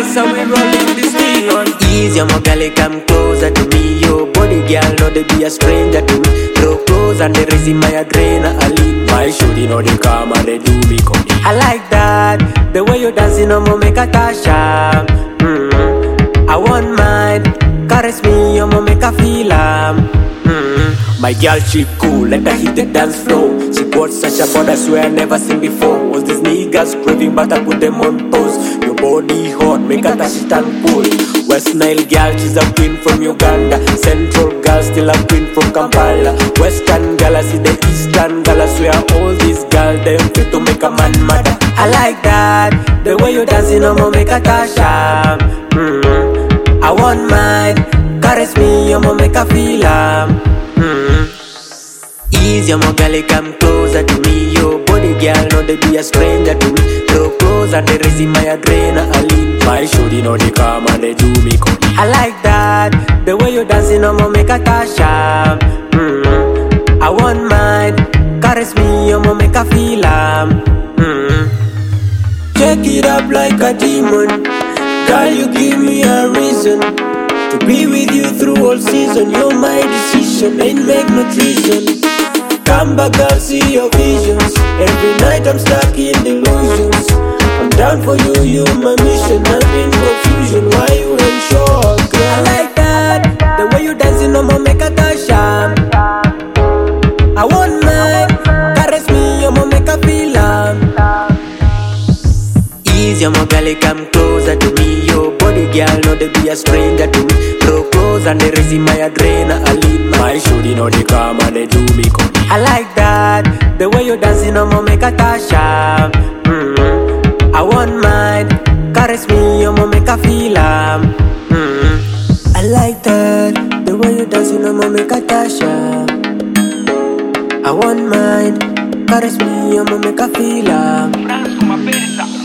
so we rolling this thing on. Easy, my girl, come closer to me. Your body, girl, know they be a stranger to me. Draw close and they raise my adrenaline. My shorty know they come and they do me come. I like that, the way you dancing, no more make a tasha. I want mine, caress me, you more make a feel My girl, she cool, let her hit the dance floor. She got such a body, I swear I never seen before. Was these niggas craving, but I put them on pause. Your body hot, make her touch it and cool. West Nile girl, she's a queen from Uganda. Central girl, still a queen from Kampala. Western girl, I see the Eastern girl. I swear all these girls, them fit to make a man mad. I like that, the way you dancing, no more make a tasha. I want mine, caress me, you more make a feel Easy, my girl, come closer to me. Your body, girl, know they be a stranger to me. Draw close and they raise my adrenaline. My shorty know they come and they do me come. I like that, the way you dancing, no more make a tasha. I want mine, caress me, you more make a feel Check it up like a demon. Girl, you give me a reason to be with you through all season. You're my decision, ain't make no treason. Come back, girl, see your visions. Every night I'm stuck in delusions. I'm down for you, you my mission. I'm in confusion, why you ain't sure, girl? I like that, the way you dancing, no more make a tasha. I want mine, caress me, you more make a feel Easy, my girl, come closer to me. Your body, girl, know they be a stranger to me. Draw close and they raise my adrenaline. My shorty know they come and they do me come. I like that, the way you dancing, no more make a tasha. I want mine, caress me, you more make a feel I like that, the way you dancing, no more make a tasha. I want mine, caress me, you more make a feel